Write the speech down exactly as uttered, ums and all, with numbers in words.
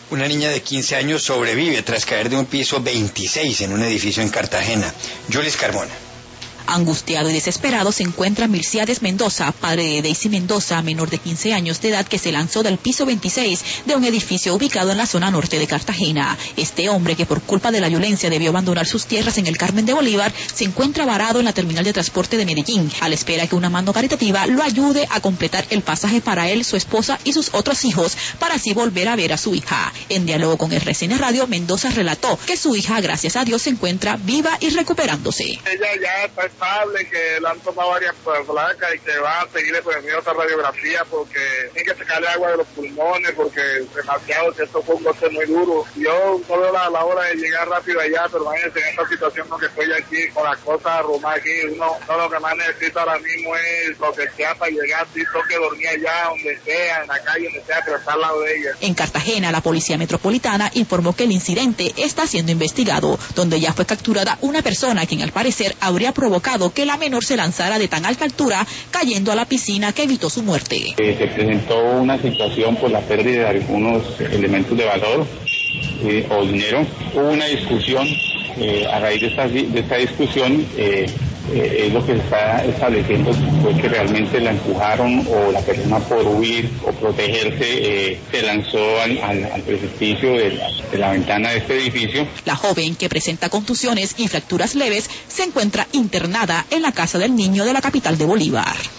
Una niña de quince años sobrevive tras caer de un piso veintiséis en un edificio en Cartagena. Julis Carbona. Angustiado y desesperado se encuentra Milciades Mendoza, padre de Daisy Mendoza, menor de quince años de edad, que se lanzó del piso veintiséis de un edificio ubicado en la zona norte de Cartagena. Este hombre, que por culpa de la violencia debió abandonar sus tierras en el Carmen de Bolívar, se encuentra varado en la terminal de transporte de Medellín, a la espera que una mano caritativa lo ayude a completar el pasaje para él, su esposa y sus otros hijos, para así volver a ver a su hija. En diálogo con R C N Radio, Mendoza relató que su hija, gracias a Dios, se encuentra viva y recuperándose. Ella ya está estable, que le han tomado varias placas y que va a seguirle poniendo esa radiografía porque tiene que sacarle agua de los pulmones porque demasiado, que esto fue un golpe muy duro. Yo no veo la, la hora de llegar rápido allá, pero imagínense en esta situación no que estoy aquí con las cosas arrumadas aquí, uno, no lo que más necesito ahora mismo es lo que sea para llegar, si toque dormir allá, donde sea, en la calle, donde sea, pero está al lado de ella. En Cartagena, la Policía Metropolitana informó que el incidente está siendo investigado, donde ya fue capturada una persona quien al parecer habría provocado que la menor se lanzara de tan alta altura, cayendo a la piscina que evitó su muerte. Eh, se presentó una situación por la pérdida de algunos elementos de valor eh, o dinero. Hubo una discusión, eh, a raíz de esta, de esta discusión, eh, eh, es lo que se está estableciendo fue que realmente la empujaron o la persona por huir o protegerse eh, se lanzó al, al, al precipicio de la, de la ventana de este edificio. La joven, que presenta contusiones y fracturas leves, se encuentra internada en la casa del niño de la capital de Bolívar.